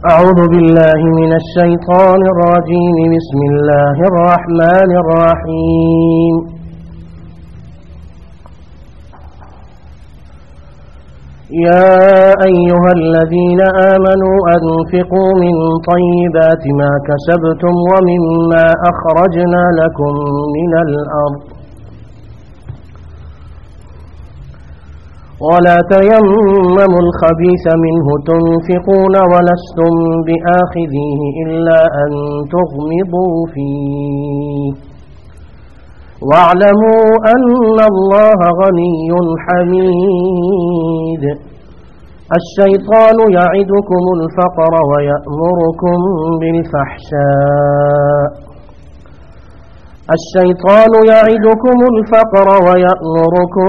أعوذ بالله من الشيطان الرجيم. بسم الله الرحمن الرحيم. يا أيها الذين آمنوا أنفقوا من طيبات ما كسبتم ومما أخرجنا لكم من الأرض ولا تيمموا الخبيث منه تنفقون ولستم بآخذيه إلا أن تغمضوا فيه واعلموا أن الله غني حميد. الشيطان يعدكم الفقر ويأمركم بالفحشاء الشيطان يعدكم الفقر ويأمركم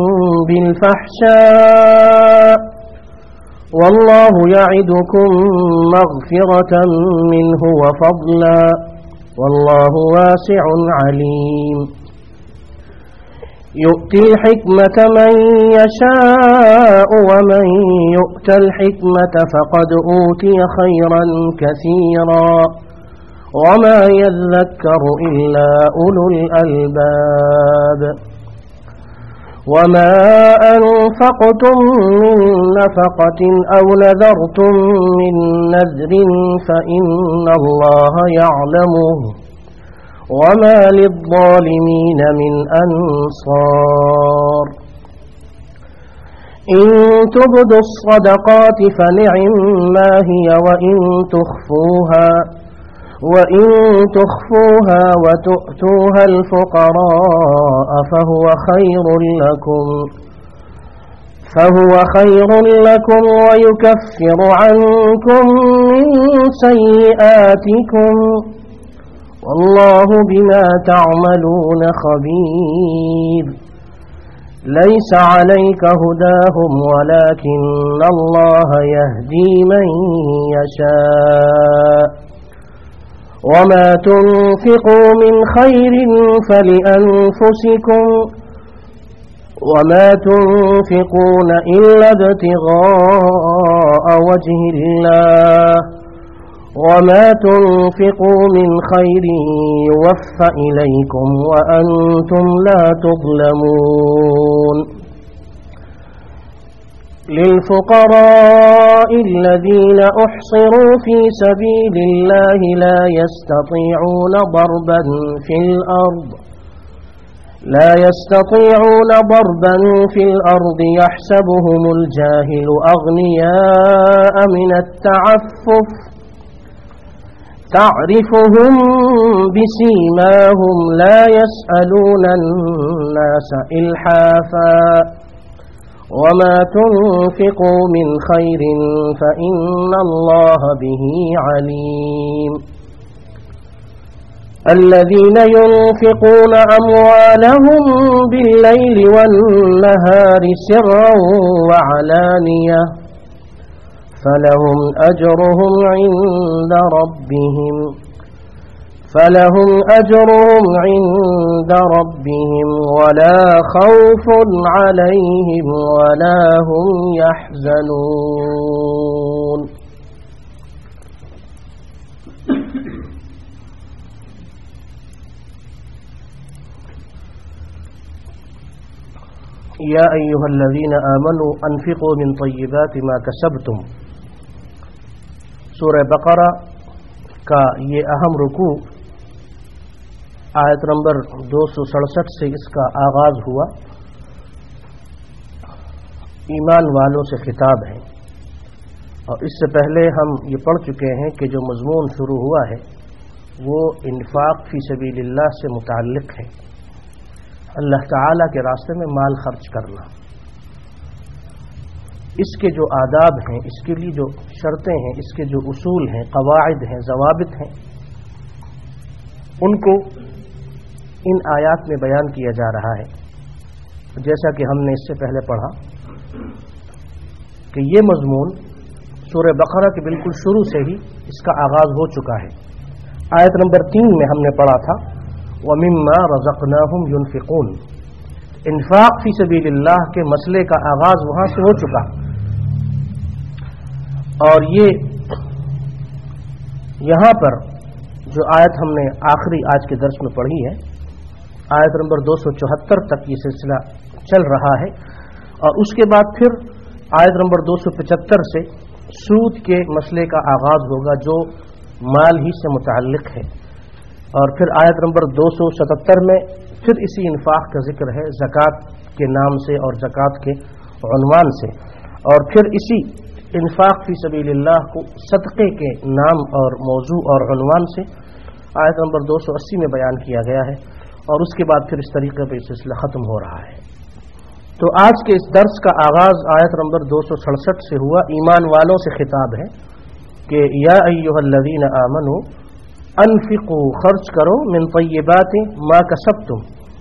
بالفحشاء والله يعدكم مغفرة منه وفضلا والله واسع عليم. يؤتي الحكمة من يشاء ومن يؤت الحكمة فقد أوتي خيرا كثيرا وما يذكر إلا أولو الألباب. وما أنفقتم من نفقة أو نذرتم من نذر فإن الله يعلمه وما للظالمين من أنصار. إن تبدوا الصدقات فنعما هي وإن تخفوها وتؤتوها الفقراء فهو خير لكم ويكفر عنكم من سيئاتكم والله بما تعملون خبير. ليس عليك هداهم ولكن الله يهدي من يشاء وما تنفقوا من خير فلأنفسكم وما تنفقون إلا ابتغاء وجه الله وما تنفقوا من خير يوفى إليكم وأنتم لا تظلمون. للفقراء الذين أحصروا في سبيل الله لا يستطيعون ضربا في الأرض يحسبهم الجاهل أغنياء من التعفف تعرفهم بسيماهم لا يسألون الناس إلحافا وما تنفقوا من خير فإن الله به عليم. الذين ينفقون أموالهم بالليل والنهار سرا وعلانية فلهم أجرهم عند ربهم ولا خوف عليهم ولا هم يحزنون. يا أيها الذين آمنوا أنفقوا من طيبات ما كسبتم. सूरह बकरा का ये अहम रुकू आयत नंबर 267 से इसका आगाज हुआ। ईमान वालों से खिताब है और इससे पहले हम ये पढ़ चुके हैं कि जो मज़मून शुरू हुआ है वो इन्फाक फ़ी सबीलिल्लाह से मुताल्लिक़ है। अल्लाह ताला के रास्ते में माल खर्च करना, इसके जो आदाब हैं, इसके लिए जो शर्तें हैं, इसके जो उसूल हैं, कवाइद हैं, ज़वाबित हैं, उनको इन आयात में बयान किया जा रहा है। जैसा कि हमने इससे पहले पढ़ा कि ये मज़मून सूरह बकरा के बिल्कुल शुरू से ही इसका आगाज़ हो चुका है। आयत नंबर 3 में हमने पढ़ा था वमिम्मा रज़क़नाहुम युनफ़िक़ून। इन्फाक फ़ी सबीलिल्लाह के मसले का आगाज़ वहाँ से हो चुका और ये یہاں پر جو آیت ہم نے آخری آج کے درس میں پڑھی ہے، آیت نمبر 274 تک یہ سلسلہ چل رہا ہے، اور اس کے بعد پھر آیت نمبر 275 سے سود کے مسئلے کا آغاز ہوگا جو مال ہی سے متعلق ہے، اور پھر آیت نمبر 277 میں پھر اسی انفاق کا ذکر ہے زکوٰۃ کے نام سے اور زکوٰۃ کے عنوان سے، اور پھر اسی انفاق فی سبیل اللہ کو صدقے کے نام اور موضوع اور عنوان سے آیت نمبر 280 میں بیان کیا گیا ہے، اور اس کے بعد پھر اس طریقے پہ سلسلہ ختم ہو رہا ہے۔ تو آج کے اس درس کا آغاز آیت نمبر 267 سے ہوا۔ ایمان والوں سے خطاب ہے کہ یا ایھا الذین آمنوا انفقوا، خرچ کرو، من طیبات ما کسبتم،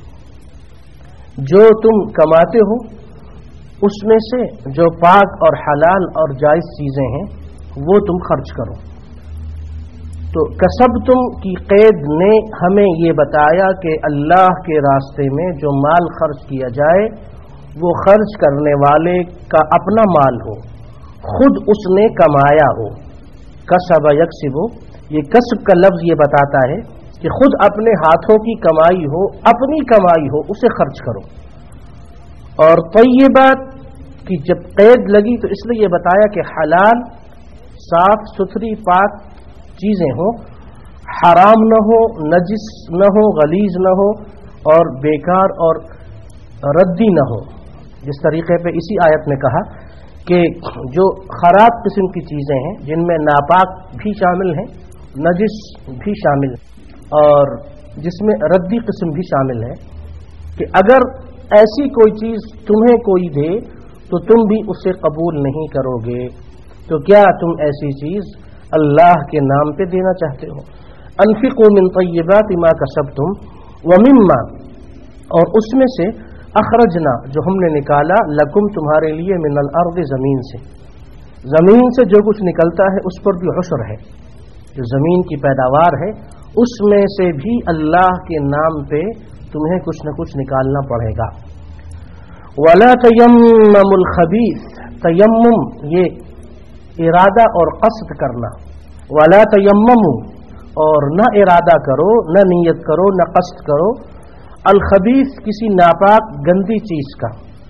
جو تم کماتے ہو اس میں سے جو پاک اور حلال اور جائز چیزیں ہیں وہ تم خرچ کرو۔ تو کسبتم کی قید نے ہمیں یہ بتایا کہ اللہ کے راستے میں جو مال خرچ کیا جائے وہ خرچ کرنے والے کا اپنا مال ہو، خود اس نے کمایا ہو۔ کسب یکسب، یہ کسب کا لفظ یہ بتاتا ہے کہ خود اپنے ہاتھوں کی کمائی ہو، اپنی کمائی ہو، اسے خرچ کرو۔ اور طیبات کی جب قید لگی تو اس لیے یہ بتایا کہ حلال، صاف ستھری پاک چیزیں ہوں، حرام نہ ہو، نجس نہ ہو، غلیظ نہ ہو، اور بیکار اور ردی نہ ہو۔ جس طریقے پہ اسی آیت نے کہا کہ جو خراب قسم کی چیزیں ہیں جن میں ناپاک بھی شامل ہیں، نجس بھی شامل ہے، اور جس میں ردی قسم بھی شامل ہے، کہ اگر ایسی کوئی چیز تمہیں کوئی دے تو تم بھی اسے قبول نہیں کرو گے، تو کیا تم ایسی چیز اللہ کے نام پہ دینا چاہتے ہو؟ انفقوا من طیبات ما کسبتم ومما، اور اس میں سے اخرجنا جو ہم نے نکالا، لکم تمہارے لیے، من الارض زمین سے، زمین سے جو کچھ نکلتا ہے اس پر بھی عشر ہے، جو زمین کی پیداوار ہے اس میں سے بھی اللہ کے نام پہ تمہیں کچھ نہ کچھ نکالنا پڑے گا۔ ولا تیمموا الخبیث، تیمم یہ ارادہ اور قصد کرنا، ولا تیمموا، اور نہ ارادہ کرو، نہ نیت کرو، نہ قصد کرو، الخبیث کسی ناپاک گندی چیز کا،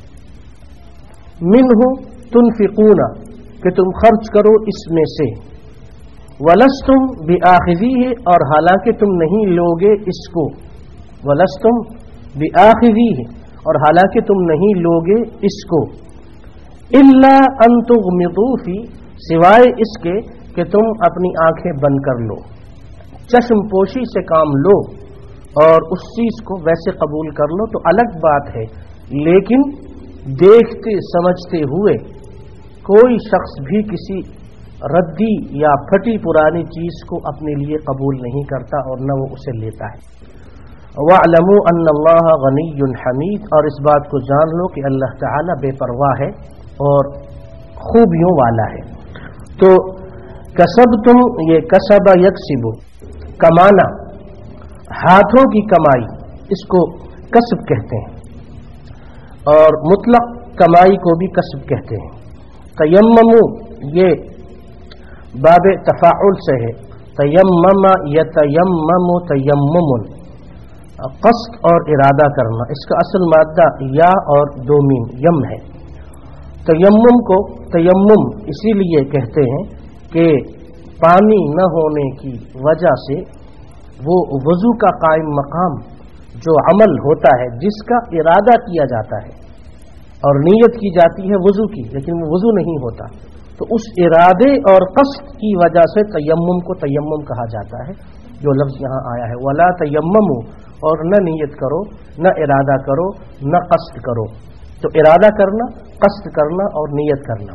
منہ تنفقون، کہ تم خرچ کرو اس میں سے، ولستم بآخذیہ، اور حالانکہ تم نہیں لوگے اس کو، ولستم بآخذیہ، اور حالانکہ تم نہیں لوگے اس کو، الا ان تغمضوا فی، سوائے اس کے کہ تم اپنی آنکھیں بند کر لو، چشم پوشی سے کام لو اور اس چیز کو ویسے قبول کر لو تو الگ بات ہے، لیکن دیکھتے سمجھتے ہوئے کوئی شخص بھی کسی ردی یا پھٹی پرانی چیز کو اپنے لیے قبول نہیں کرتا اور نہ وہ اسے لیتا ہے۔ وَاعْلَمُوا أَنَّ اللَّهَ غَنِيٌّ حَمِيدٌ، اور اس بات کو جان لو کہ اللہ تعالی بے پرواہ ہے اور خوبیوں والا ہے۔ تو کسبتم، یہ کسب یکسب، کمانا، ہاتھوں کی کمائی، اس کو کسب کہتے ہیں، اور مطلق کمائی کو بھی کسب کہتے ہیں۔ تیمموا، یہ باب تفاعل سے ہے، تیمم یتیمم تیمم، قصد اور ارادہ کرنا، اس کا اصل مادہ یا اور دو میم یم ہے۔ تیمم کو تیمم اسی لیے کہتے ہیں کہ پانی نہ ہونے کی وجہ سے وہ وضو کا قائم مقام جو عمل ہوتا ہے جس کا ارادہ کیا جاتا ہے اور نیت کی جاتی ہے وضو کی، لیکن وہ وضو نہیں ہوتا، تو اس ارادے اور قصد کی وجہ سے تیمم کو تیمم کہا جاتا ہے، جو لفظ یہاں آیا ہے۔ ولا تیمموا، اور نہ نیت کرو، نہ ارادہ کرو، نہ قصد کرو، تو ارادہ کرنا، قصد کرنا اور نیت کرنا۔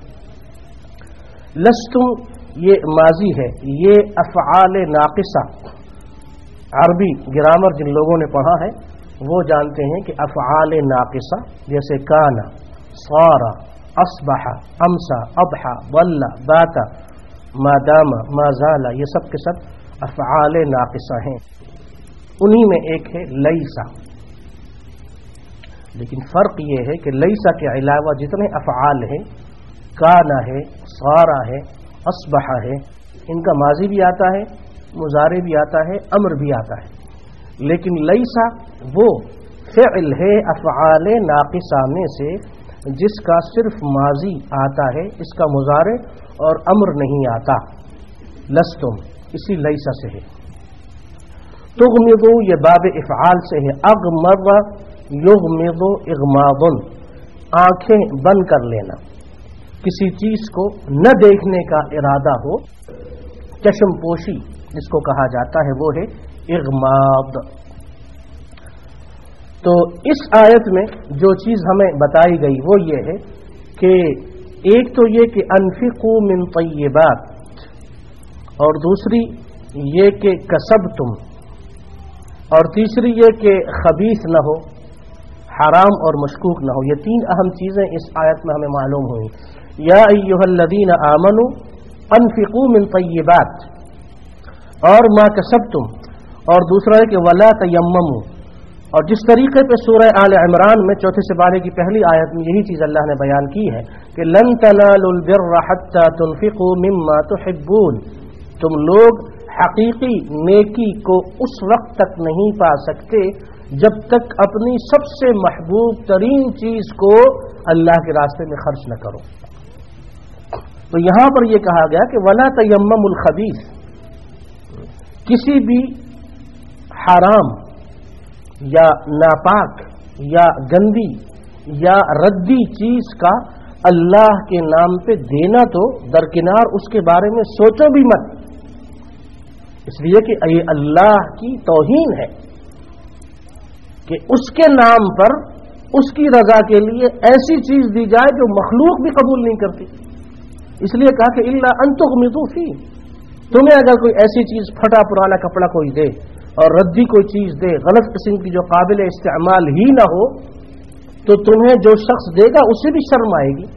لستم، یہ ماضی ہے، یہ افعال ناقصہ، عربی گرامر جن لوگوں نے پڑھا ہے وہ جانتے ہیں کہ افعال ناقصہ جیسے کانا، صار، اصبح، امسا، اضحى، ظل، بات، ما دام، ما زال، یہ سب کے سب افعال ناقصہ ہیں، انہی میں ایک ہے لیسا۔ لیکن فرق یہ ہے کہ لیسا کے علاوہ جتنے افعال ہیں، کانا ہے، صارا ہے، اصبح ہے، ان کا ماضی بھی آتا ہے، مضارع بھی آتا ہے، امر بھی آتا ہے، لیکن لیسا وہ فعل ہے افعال ناقصہ میں سے جس کا صرف ماضی آتا ہے، اس کا مضارع اور امر نہیں آتا. لستم اسی لیسا سے ہے. تغمضو یہ باب افعال سے ہے. اغمض یغمض اغماض، آنکھیں بند کر لینا، کسی چیز کو نہ دیکھنے کا ارادہ ہو، چشم پوشی جس کو کہا جاتا ہے وہ ہے اغماض. تو اس آیت میں جو چیز ہمیں بتائی گئی وہ یہ ہے کہ ایک تو یہ کہ انفقوا من طیبات، اور دوسری یہ کہ کسبتم، اور تیسری یہ کہ خبیث نہ ہو، حرام اور مشکوک نہ ہو. یہ تین اہم چیزیں اس آیت میں ہمیں معلوم ہوئی. یا ایھا الذین آمنوا انفقوا من طیبات اور ما کسبتم، اور دوسرا ہے کہ ولا تیمموا. اور جس طریقے پہ سورہ آل عمران میں چوتھے سپارے کی پہلی آیت میں یہی چیز اللہ نے بیان کی ہے کہ لن تنالوا البر حتى تنفقوا مما تحبون، تم لوگ حقیقی نیکی کو اس وقت تک نہیں پا سکتے جب تک اپنی سب سے محبوب ترین چیز کو اللہ کے راستے میں خرچ نہ کرو. تو یہاں پر یہ کہا گیا کہ ولا تیمموا الخبیث، کسی بھی حرام یا ناپاک یا گندی یا ردی چیز کا اللہ کے نام پہ دینا تو درکنار، اس کے بارے میں سوچو بھی مت، اس لیے کہ یہ اللہ کی توہین ہے کہ اس کے نام پر اس کی رضا کے لیے ایسی چیز دی جائے جو مخلوق بھی قبول نہیں کرتی. اس لیے کہا کہ الا ان تغمضوا فیہ، تمہیں اگر کوئی ایسی چیز پھٹا پرانا کپڑا کوئی دے اور ردی کوئی چیز دے، غلط قسم کی جو قابل استعمال ہی نہ ہو، تو تمہیں جو شخص دے گا اسے بھی شرم آئے گی.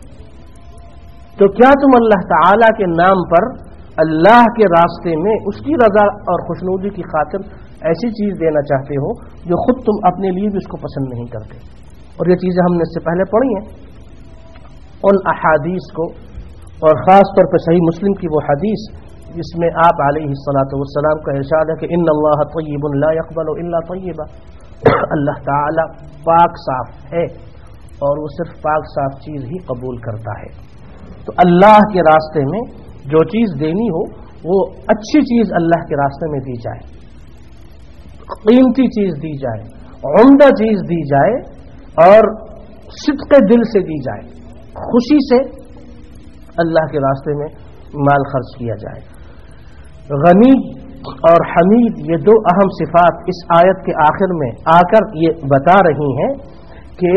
تو کیا تم اللہ تعالی کے نام پر اللہ کے راستے میں اس کی رضا اور خوشنودی کی خاطر ایسی چیز دینا چاہتے ہو جو خود تم اپنے لیے بھی اس کو پسند نہیں کرتے؟ اور یہ چیزیں ہم نے اس سے پہلے پڑھی ہیں. ان احادیث کو، اور خاص طور پر صحیح مسلم کی وہ حدیث جس میں آپ علیہ الصلاۃ والسلام کا ارشاد ہے کہ ان اللہ طیب لا يقبل الا طیبا، اللہ تعالی پاک صاف ہے اور وہ صرف پاک صاف چیز ہی قبول کرتا ہے. تو اللہ کے راستے میں جو چیز دینی ہو وہ اچھی چیز اللہ کے راستے میں دی جائے، قیمتی چیز دی جائے، عمدہ چیز دی جائے، اور صدق دل سے دی جائے، خوشی سے اللہ کے راستے میں مال خرچ کیا جائے. غنی اور حمید یہ دو اہم صفات اس آیت کے آخر میں آ کر یہ بتا رہی ہیں کہ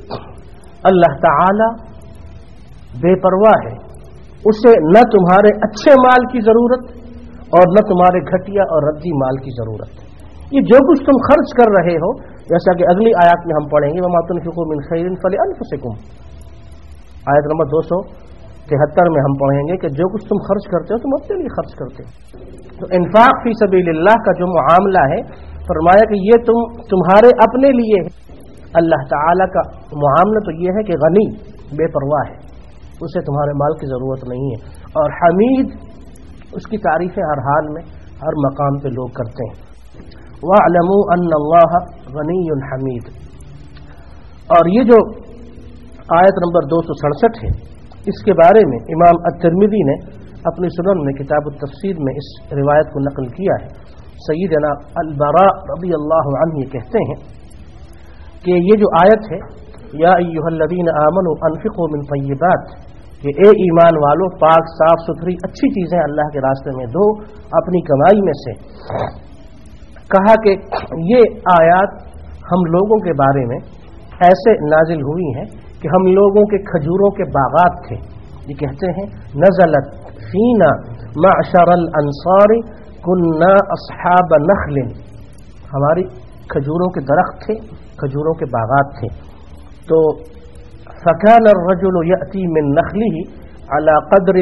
اللہ تعالی بے پرواہ ہے، اسے نہ تمہارے اچھے مال کی ضرورت اور نہ تمہارے گھٹیا اور ردی مال کی ضرورت. یہ جو کچھ تم خرچ کر رہے ہو، جیسا کہ اگلی آیات میں ہم پڑھیں گے وما تنفقوا من خیر فلانفسکم، آیت نمبر 273 میں ہم پڑھیں گے کہ جو کچھ تم خرچ کرتے ہو تم اپنے لیے خرچ کرتے ہو. تو انفاق فی سبیل اللہ کا جو معاملہ ہے، فرمایا کہ یہ تمہارے اپنے لیے ہے. اللہ تعالی کا معاملہ تو یہ ہے کہ غنی بے پرواہ ہے، اسے تمہارے مال کی ضرورت نہیں ہے، اور حمید اس کی تعریفیں ہر حال میں ہر مقام پہ لوگ کرتے ہیں. وَاعْلَمُوا أَنَّ اللَّهَ غَنِيٌّ حَمِيدٌ. اور یہ جو آیت نمبر 267 ہے، اس کے بارے میں امام الترمذی نے اپنی سنن میں کتاب التفسیر میں اس روایت کو نقل کیا ہے. سیدنا البراء رضی اللہ عنہ یہ کہتے ہیں کہ یہ جو آیت ہے یا ایھا الذین آمنوا انفقوا من طیبات، کہ اے ایمان والو پاک صاف ستھری اچھی چیزیں اللہ کے راستے میں دو اپنی کمائی میں سے. کہا کہ یہ آیات ہم لوگوں کے بارے میں ایسے نازل ہوئی ہیں کہ ہم لوگوں کے کھجوروں کے باغات تھے. یہ کہتے ہیں نزلت فینا معشر الانصار کنا اصحاب نخل، ہماری کھجوروں کے درخت تھے، کھجوروں کے باغات تھے. تو فکان الرجل یأتی من نخله على قدر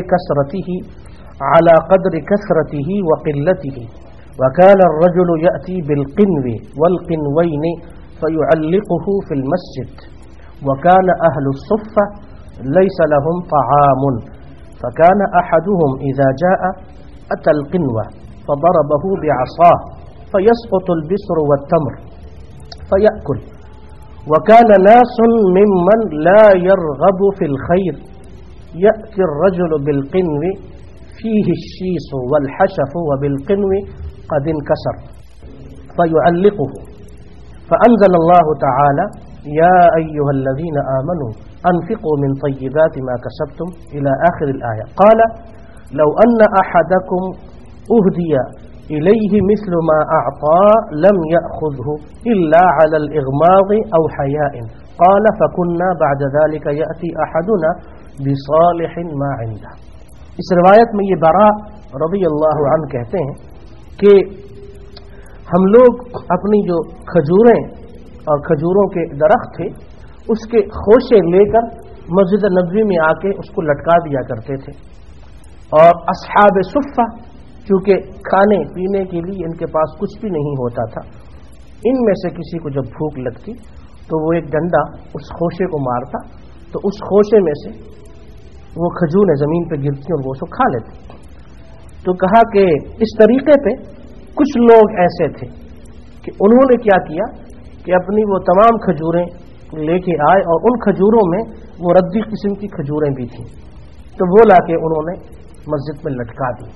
کثرته وقلته، وكان الرجل يأتي بالقنو والقنوين فيعلقه في المسجد، وكان أهل الصفة ليس لهم طعام، فكان أحدهم إذا جاء أتى القنوة فضربه بعصاه فيسقط البسر والتمر فيأكل وكان ناس ممن لا يرغب في الخير يأتي الرجل بالقنو فيه الشيس والحشف وبالقنو قد انكسر فيعلقه فأنزل الله تعالى يا أيها الذين آمنوا أنفقوا من طيبات ما كسبتم إلى آخر الآية. قال لو أن أحدكم أهدي إليه مثل ما أعطى لم يأخذه إلا على الإغماض أو حياء. قال فكنا بعد ذلك يأتي أحدنا بصالح ما عنده. اس روایت میں یہ براء رضی اللہ عنہ کہتے ہیں کہ ہم لوگ اپنی جو کھجوریں اور کھجوروں کے درخت تھے اس کے خوشے لے کر مسجد نبوی میں آ کے اس کو لٹکا دیا کرتے تھے، اور اصحاب صفہ چونکہ کھانے پینے کے لیے ان کے پاس کچھ بھی نہیں ہوتا تھا، ان میں سے کسی کو جب بھوک لگتی تو وہ ایک ڈنڈا اس خوشے کو مارتا تو اس خوشے میں سے وہ کھجوریں زمین پہ گرتی اور وہ اس کو کھا لیتے. تو کہا کہ اس طریقے پہ کچھ لوگ ایسے تھے کہ انہوں نے کیا کیا کہ اپنی وہ تمام کھجوریں لے کے آئے، اور ان کھجوروں میں وہ ردی قسم کی کھجوریں بھی تھیں، تو وہ لا کے انہوں نے مسجد میں لٹکا دی.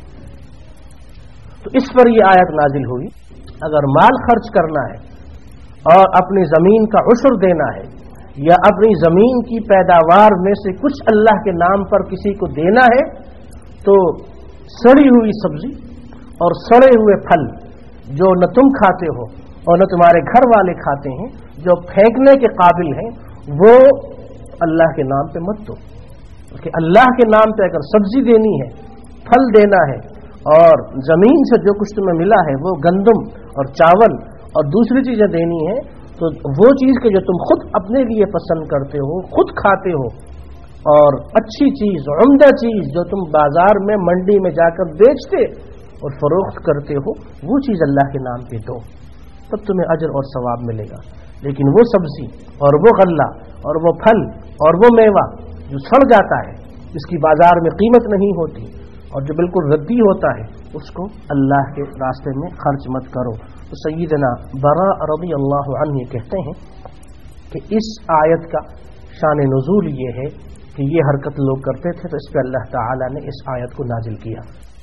تو اس پر یہ آیت نازل ہوئی، اگر مال خرچ کرنا ہے اور اپنی زمین کا عشر دینا ہے یا اپنی زمین کی پیداوار میں سے کچھ اللہ کے نام پر کسی کو دینا ہے تو سڑی ہوئی سبزی اور سڑے ہوئے پھل جو نہ تم کھاتے ہو اور نہ تمہارے گھر والے کھاتے ہیں، جو پھینکنے کے قابل ہیں، وہ اللہ کے نام پہ مت دو. کہ اللہ کے نام پہ اگر سبزی دینی ہے، پھل دینا ہے، اور زمین سے جو کچھ تمہیں ملا ہے وہ گندم اور چاول اور دوسری چیزیں دینی ہے، تو وہ چیز کہ جو تم خود اپنے لیے پسند کرتے ہو، خود کھاتے ہو، اور اچھی چیز، عمدہ چیز جو تم بازار میں منڈی میں جا کر بیچتے اور فروخت کرتے ہو، وہ چیز اللہ کے نام پہ دو، تب تمہیں اجر اور ثواب ملے گا. لیکن وہ سبزی اور وہ غلہ اور وہ پھل اور وہ میوہ جو سڑ جاتا ہے، جس کی بازار میں قیمت نہیں ہوتی اور جو بالکل ردی ہوتا ہے، اس کو اللہ کے راستے میں خرچ مت کرو. تو سیدنا براء رضی اللہ عنہ کہتے ہیں کہ اس آیت کا شان نزول یہ ہے کہ یہ حرکت لوگ کرتے تھے، تو اس پہ اللہ تعالی نے اس آیت کو نازل کیا.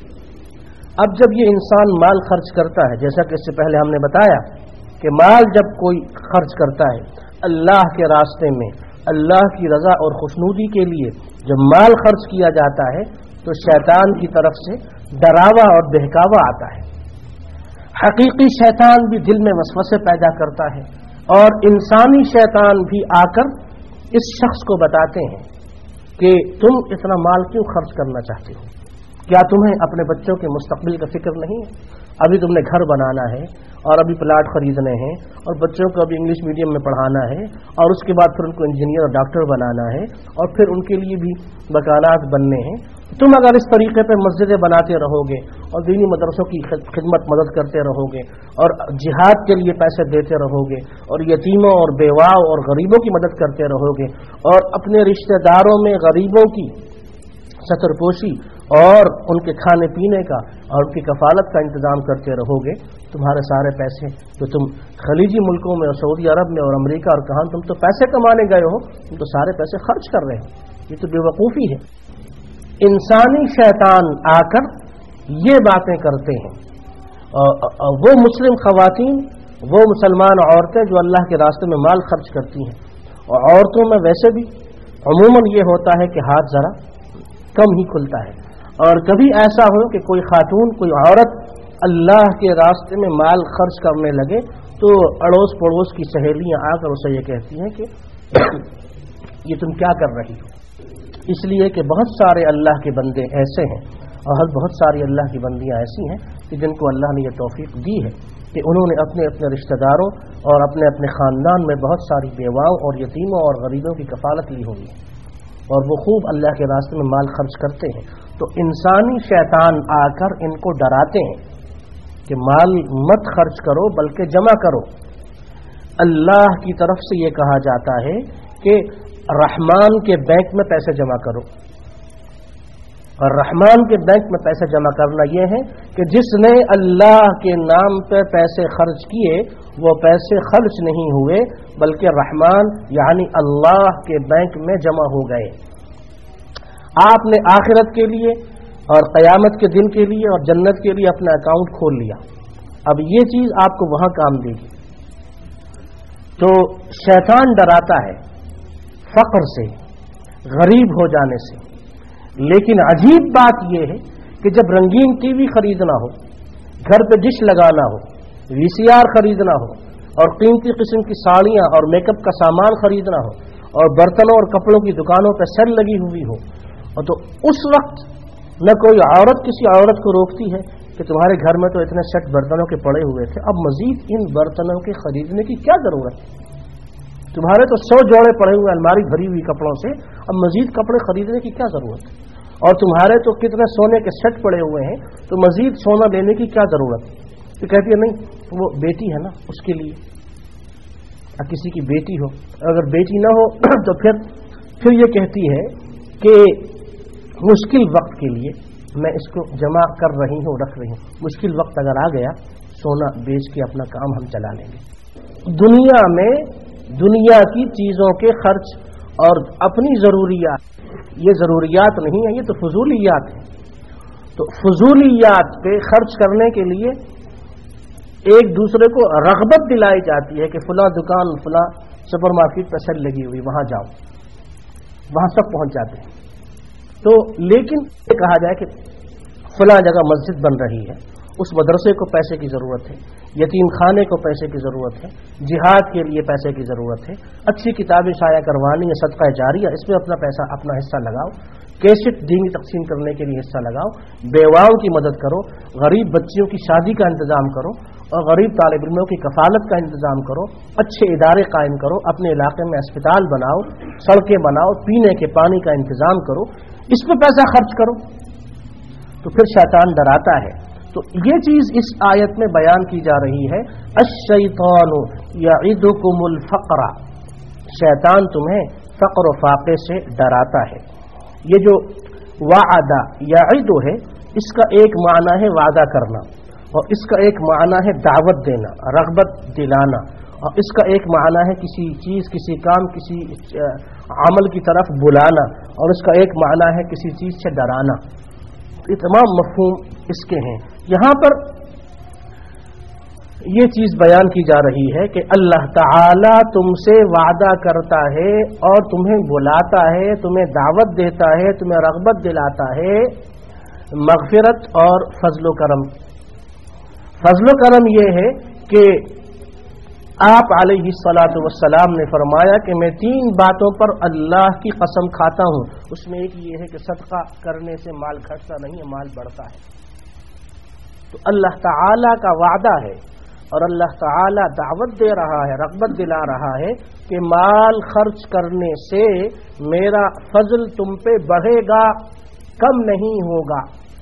اب جب یہ انسان مال خرچ کرتا ہے، جیسا کہ اس سے پہلے ہم نے بتایا کہ مال جب کوئی خرچ کرتا ہے اللہ کے راستے میں، اللہ کی رضا اور خوشنودی کے لیے جب مال خرچ کیا جاتا ہے تو شیطان کی طرف سے ڈراوا اور بہکاوا آتا ہے. حقیقی شیطان بھی دل میں وسوسے پیدا کرتا ہے، اور انسانی شیطان بھی آ کر اس شخص کو بتاتے ہیں کہ تم اتنا مال کیوں خرچ کرنا چاہتے ہو؟ کیا تمہیں اپنے بچوں کے مستقبل کا فکر نہیں ہے؟ ابھی تم نے گھر بنانا ہے اور ابھی پلاٹ خریدنے ہیں اور بچوں کو ابھی انگلش میڈیم میں پڑھانا ہے اور اس کے بعد پھر ان کو انجینئر اور ڈاکٹر بنانا ہے اور پھر ان کے لیے بھی مکانات بننے ہیں. تم اگر اس طریقے پہ مسجدیں بناتے رہو گے اور دینی مدرسوں کی خدمت مدد کرتے رہو گے اور جہاد کے لیے پیسے دیتے رہو گے اور یتیموں اور بیواؤں اور غریبوں کی مدد کرتے رہو گے اور اپنے رشتہ داروں میں غریبوں کی سترپوشی اور ان کے کھانے پینے کا اور ان کی کفالت کا انتظام کرتے رہو گے، تمہارے سارے پیسے جو تم خلیجی ملکوں میں اور سعودی عرب میں اور امریکہ اور کہاں تم تو پیسے کمانے گئے ہو، تم تو سارے پیسے خرچ کر رہے ہو. یہ تو بے وقوفی ہے. انسانی شیطان آ کر یہ باتیں کرتے ہیں. وہ مسلم خواتین، وہ مسلمان عورتیں جو اللہ کے راستے میں مال خرچ کرتی ہیں، اور عورتوں میں ویسے بھی عموماً یہ ہوتا ہے کہ ہاتھ ذرا کم ہی کھلتا ہے، اور کبھی ایسا ہو کہ کوئی خاتون، کوئی عورت اللہ کے راستے میں مال خرچ کرنے لگے تو اڑوس پڑوس کی سہیلیاں آ کر اسے یہ کہتی ہیں کہ یہ تم کیا کر رہی ہو. اس لیے کہ بہت سارے اللہ کے بندے ایسے ہیں اور بہت ساری اللہ کی بندیاں ایسی ہیں کہ جن کو اللہ نے یہ توفیق دی ہے کہ انہوں نے اپنے اپنے رشتہ داروں اور اپنے اپنے خاندان میں بہت ساری بیواؤں اور یتیموں اور غریبوں کی کفالت لی ہوئی ہے اور وہ خوب اللہ کے راستے میں مال خرچ کرتے ہیں. تو انسانی شیطان آ کر ان کو ڈراتے ہیں کہ مال مت خرچ کرو بلکہ جمع کرو. اللہ کی طرف سے یہ کہا جاتا ہے کہ رحمان کے بینک میں پیسے جمع کرو. اور رحمان کے بینک میں پیسے جمع کرنا یہ ہے کہ جس نے اللہ کے نام پہ پیسے خرچ کیے وہ پیسے خرچ نہیں ہوئے بلکہ رحمان یعنی اللہ کے بینک میں جمع ہو گئے. آپ نے آخرت کے لیے اور قیامت کے دن کے لیے اور جنت کے لیے اپنا اکاؤنٹ کھول لیا. اب یہ چیز آپ کو وہاں کام دے گی. تو شیطان ڈراتا ہے فقر سے، غریب ہو جانے سے. لیکن عجیب بات یہ ہے کہ جب رنگین ٹی وی خریدنا ہو، گھر پہ ڈش لگانا ہو، وی سی آر خریدنا ہو اور قیمتی قسم کی ساڑیاں اور میک اپ کا سامان خریدنا ہو اور برتنوں اور کپڑوں کی دکانوں پہ سیل لگی ہوئی ہو، اور تو اس وقت نہ کوئی عورت کسی عورت کو روکتی ہے کہ تمہارے گھر میں تو اتنے سیٹ برتنوں کے پڑے ہوئے تھے، اب مزید ان برتنوں کے خریدنے کی کیا ضرورت ہے؟ تمہارے تو 100 جوڑے پڑے ہوئے الماری بھری ہوئی کپڑوں سے، اب مزید کپڑے خریدنے کی کیا ضرورت ہے؟ اور تمہارے تو کتنے سونے کے سیٹ پڑے ہوئے ہیں، تو مزید سونا لینے کی کیا ضرورت ہے؟ تو کہتی ہے نہیں وہ بیٹی ہے نا اس کے لیے. اب کسی کی بیٹی ہو، اگر بیٹی نہ ہو تو پھر یہ کہتی ہے کہ مشکل وقت کے لیے میں اس کو جمع کر رہی ہوں، رکھ رہی ہوں، مشکل وقت اگر آ گیا سونا بیچ کے اپنا کام ہم چلا لیں گے. دنیا میں دنیا کی چیزوں کے خرچ اور اپنی ضروریات، یہ ضروریات نہیں ہیں، یہ تو فضولیات ہیں. تو فضولیات پہ خرچ کرنے کے لیے ایک دوسرے کو رغبت دلائی جاتی ہے کہ فلاں دکان فلاں سپر مارکیٹ پہ سیل لگی ہوئی وہاں جاؤ، وہاں سب پہنچ جاتے ہیں. تو لیکن یہ کہا جائے کہ فلاں جگہ مسجد بن رہی ہے، اس مدرسے کو پیسے کی ضرورت ہے، یتیم خانے کو پیسے کی ضرورت ہے، جہاد کے لیے پیسے کی ضرورت ہے، اچھی کتابیں شائع کروانی ہے، صدقہ جاریہ، اس میں اپنا پیسہ اپنا حصہ لگاؤ، کیسٹ دین تقسیم کرنے کے لیے حصہ لگاؤ، بیواؤں کی مدد کرو، غریب بچیوں کی شادی کا انتظام کرو اور غریب طالب علموں کی کفالت کا انتظام کرو، اچھے ادارے قائم کرو، اپنے علاقے میں اسپتال بناؤ، سڑکیں بناؤ، پینے کے پانی کا انتظام کرو، اس پہ پیسہ خرچ کرو. تو پھر شیطان ڈراتا ہے. تو یہ چیز اس آیت میں بیان کی جا رہی ہے، الشیطان یعدکم الفقر، شیطان تمہیں فقر و فاقے سے ڈراتا ہے. یہ جو وعدہ یعد ہے اس کا ایک معنی ہے وعدہ کرنا، اور اس کا ایک معنی ہے دعوت دینا، رغبت دلانا، اور اس کا ایک معنی ہے کسی چیز، کسی کام، کسی عمل کی طرف بلانا، اور اس کا ایک معنی ہے کسی چیز سے ڈرانا. یہ تمام مفہوم اس کے ہیں. یہاں پر یہ چیز بیان کی جا رہی ہے کہ اللہ تعالی تم سے وعدہ کرتا ہے اور تمہیں بلاتا ہے، تمہیں دعوت دیتا ہے، تمہیں رغبت دلاتا ہے مغفرت اور فضل و کرم. فضل و کرم یہ ہے کہ آپ علیہ الصلاۃ والسلام نے فرمایا کہ میں 3 باتوں پر اللہ کی قسم کھاتا ہوں. اس میں ایک یہ ہے کہ صدقہ کرنے سے مال گھٹتا نہیں ہے، مال بڑھتا ہے. تو اللہ تعالی کا وعدہ ہے اور اللہ تعالی دعوت دے رہا ہے، رغبت دلا رہا ہے کہ مال خرچ کرنے سے میرا فضل تم پہ بڑھے گا، کم نہیں ہوگا.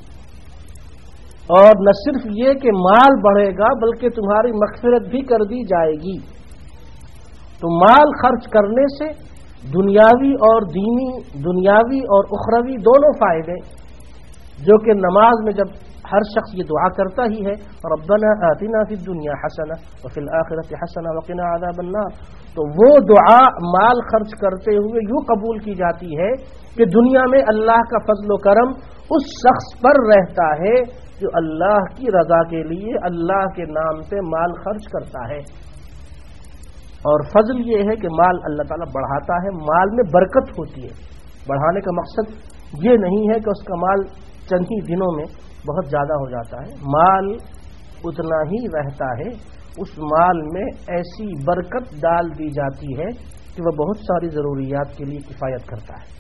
اور نہ صرف یہ کہ مال بڑھے گا بلکہ تمہاری مغفرت بھی کر دی جائے گی. تو مال خرچ کرنے سے دنیاوی اور دینی، دنیاوی اور اخروی دونوں فائدے، جو کہ نماز میں جب ہر شخص یہ دعا کرتا ہی ہے ربنا آتنا فی الدنیا حسنہ وفی الآخرۃ حسنہ وقنا عذاب النار، تو وہ دعا مال خرچ کرتے ہوئے یوں قبول کی جاتی ہے کہ دنیا میں اللہ کا فضل و کرم اس شخص پر رہتا ہے جو اللہ کی رضا کے لیے اللہ کے نام پہ مال خرچ کرتا ہے. اور فضل یہ ہے کہ مال اللہ تعالیٰ بڑھاتا ہے، مال میں برکت ہوتی ہے. بڑھانے کا مقصد یہ نہیں ہے کہ اس کا مال چند ہی دنوں میں بہت زیادہ ہو جاتا ہے، مال اتنا ہی رہتا ہے، اس مال میں ایسی برکت ڈال دی جاتی ہے کہ وہ بہت ساری ضروریات کے لیے کفایت کرتا ہے.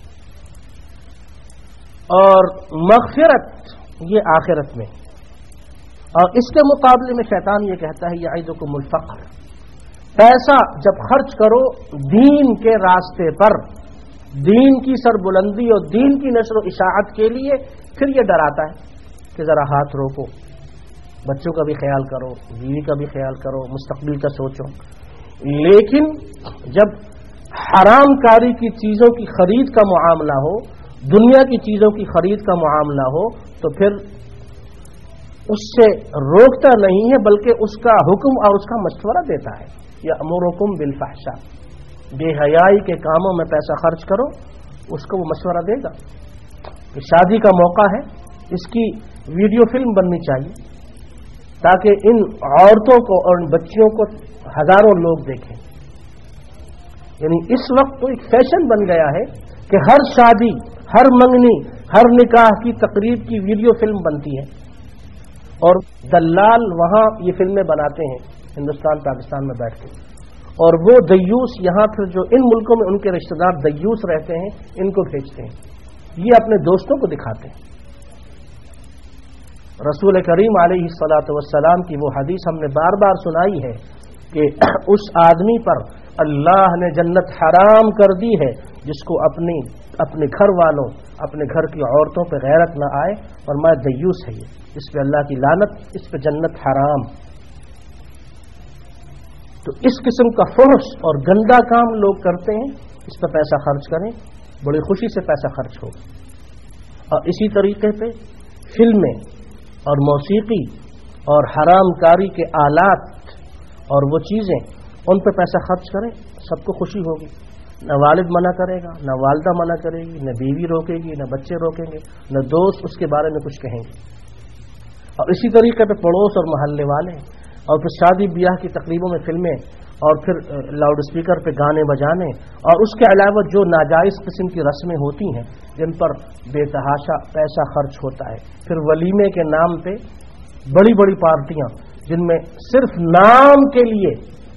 اور مغفرت یہ آخرت میں. اور اس کے مقابلے میں شیطان یہ کہتا ہے یعدکم الفقر، پیسہ جب خرچ کرو دین کے راستے پر، دین کی سربلندی اور دین کی نشر و اشاعت کے لیے، پھر یہ ڈراتا ہے کہ ذرا ہاتھ روکو، بچوں کا بھی خیال کرو، بیوی کا بھی خیال کرو، مستقبل کا سوچو. لیکن جب حرام کاری کی چیزوں کی خرید کا معاملہ ہو دنیا کی چیزوں کی خرید کا معاملہ ہو تو پھر اس سے روکتا نہیں ہے بلکہ اس کا حکم اور اس کا مشورہ دیتا ہے. یأمرکم بالفحشاء، بے حیائی کے کاموں میں پیسہ خرچ کرو، اس کو وہ مشورہ دے گا کہ شادی کا موقع ہے، اس کی ویڈیو فلم بننی چاہیے تاکہ ان عورتوں کو اور ان بچیوں کو ہزاروں لوگ دیکھیں. یعنی اس وقت تو ایک فیشن بن گیا ہے کہ ہر شادی، ہر منگنی، ہر نکاح کی تقریب کی ویڈیو فلم بنتی ہے اور دلال وہاں یہ فلمیں بناتے ہیں ہندوستان پاکستان میں بیٹھ کے، اور وہ دیوس یہاں پھر جو ان ملکوں میں ان کے رشتہ دار دیوس رہتے ہیں ان کو بھیجتے ہیں، یہ اپنے دوستوں کو دکھاتے ہیں. رسول کریم علیہ الصلاۃ والسلام کی وہ حدیث ہم نے بار بار سنائی ہے کہ اس آدمی پر اللہ نے جنت حرام کر دی ہے جس کو اپنے گھر والوں، اپنے گھر کی عورتوں پہ غیرت نہ آئے، اور میں دیوس ہے، یہ اس پہ اللہ کی لعنت، اس پہ جنت حرام. تو اس قسم کا فحش اور گندا کام لوگ کرتے ہیں، اس پہ پیسہ خرچ کریں، بڑی خوشی سے پیسہ خرچ ہوگا. اور اسی طریقے پہ فلمیں اور موسیقی اور حرام کاری کے آلات اور وہ چیزیں، ان پہ پیسہ خرچ کریں، سب کو خوشی ہوگی. نہ والد منع کرے گا، نہ والدہ منع کرے گی، نہ بیوی روکے گی، نہ بچے روکیں گے، نہ دوست اس کے بارے میں کچھ کہیں گے. اور اسی طریقے پہ پڑوس اور محلے والے، اور پھر شادی بیاہ کی تقریبوں میں فلمیں، اور پھر لاؤڈ اسپیکر پہ گانے بجانے، اور اس کے علاوہ جو ناجائز قسم کی رسمیں ہوتی ہیں جن پر بے تحاشا پیسہ خرچ ہوتا ہے. پھر ولیمے کے نام پہ بڑی بڑی پارٹیاں جن میں صرف نام کے لیے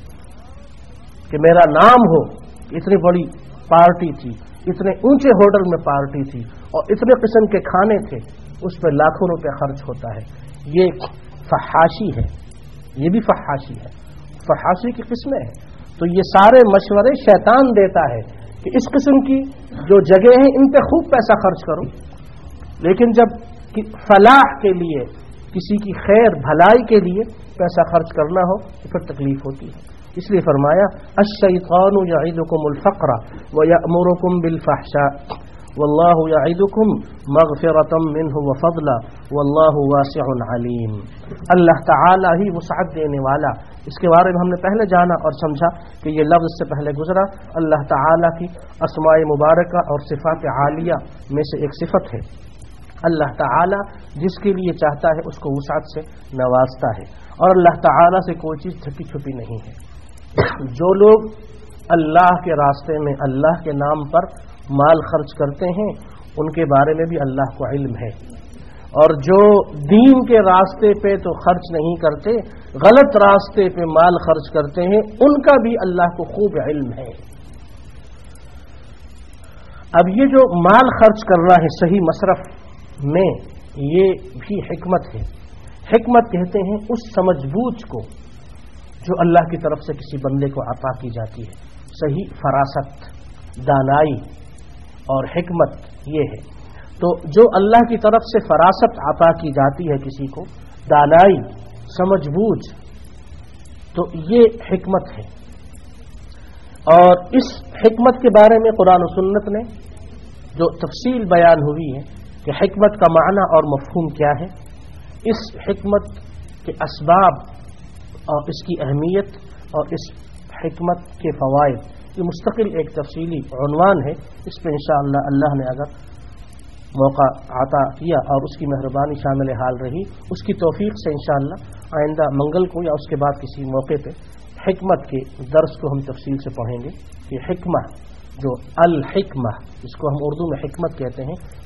کہ میرا نام ہو، اتنی بڑی پارٹی تھی، اتنے اونچے ہوٹل میں پارٹی تھی اور اتنے قسم کے کھانے تھے، اس پہ لاکھوں روپے خرچ ہوتا ہے. یہ فحاشی ہے، یہ بھی فحاشی ہے، فحاشی کی قسمیں ہیں. تو یہ سارے مشورے شیطان دیتا ہے کہ اس قسم کی جو جگہ ہیں ان پہ خوب پیسہ خرچ کرو، لیکن جب فلاح کے لیے، کسی کی خیر بھلائی کے لیے پیسہ خرچ کرنا ہو تو پھر تکلیف ہوتی ہے. اس لیے فرمایا الشیطان یعدکم الفقر ویأمرکم بالفحشاء واللہ یعدکم مغفرۃ منہ وفضلا واللہ واسع علیم. اللہ تعالی ہی وسعت دینے والا، اس کے بارے میں ہم نے پہلے جانا اور سمجھا کہ یہ لفظ سے پہلے گزرا. اللہ تعالی کی اسماء مبارکہ اور صفات عالیہ میں سے ایک صفت ہے. اللہ تعالی جس کے لیے چاہتا ہے اس کو وسعت سے نوازتا ہے، اور اللہ تعالی سے کوئی چیز چھپی چھپی نہیں ہے. جو لوگ اللہ کے راستے میں اللہ کے نام پر مال خرچ کرتے ہیں ان کے بارے میں بھی اللہ کو علم ہے، اور جو دین کے راستے پہ تو خرچ نہیں کرتے، غلط راستے پہ مال خرچ کرتے ہیں، ان کا بھی اللہ کو خوب علم ہے. اب یہ جو مال خرچ کرنا ہے صحیح مصرف میں، یہ بھی حکمت ہے. حکمت کہتے ہیں اس سمجھ بوجھ کو جو اللہ کی طرف سے کسی بندے کو عطا کی جاتی ہے. صحیح فراست، دانائی اور حکمت یہ ہے. تو جو اللہ کی طرف سے فراست عطا کی جاتی ہے کسی کو، دانائی، سمجھ بوجھ، تو یہ حکمت ہے. اور اس حکمت کے بارے میں قرآن و سنت نے جو تفصیل بیان ہوئی ہے کہ حکمت کا معنی اور مفہوم کیا ہے، اس حکمت کے اسباب اور اس کی اہمیت اور اس حکمت کے فوائد، یہ مستقل ایک تفصیلی عنوان ہے. اس پہ انشاءاللہ اللہ نے اگر موقع عطا کیا اور اس کی مہربانی شامل حال رہی، اس کی توفیق سے انشاءاللہ آئندہ منگل کو یا اس کے بعد کسی موقع پہ حکمت کے درس کو ہم تفصیل سے پڑھیں گے کہ حکمہ، جو الحکمہ جس کو ہم اردو میں حکمت کہتے ہیں،